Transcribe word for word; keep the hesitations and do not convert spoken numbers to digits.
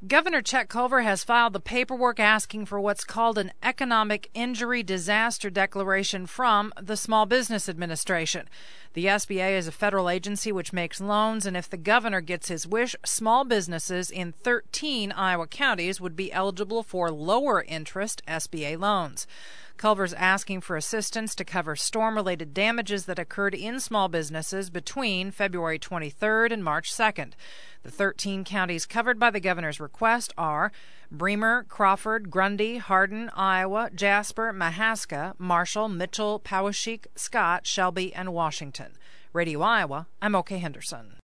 Governor Chet Culver has filed the paperwork asking for what's called an economic injury disaster declaration from the Small Business Administration. The S B A is a federal agency which makes loans, and if the governor gets his wish, small businesses in thirteen Iowa counties would be eligible for lower interest S B A loans. Culver's asking for assistance to cover storm-related damages that occurred in small businesses between February twenty-third and March second. The thirteen counties covered by the governor's request are Bremer, Crawford, Grundy, Hardin, Iowa, Jasper, Mahaska, Marshall, Mitchell, Poweshiek, Scott, Shelby, and Washington. Radio Iowa, I'm O K Henderson.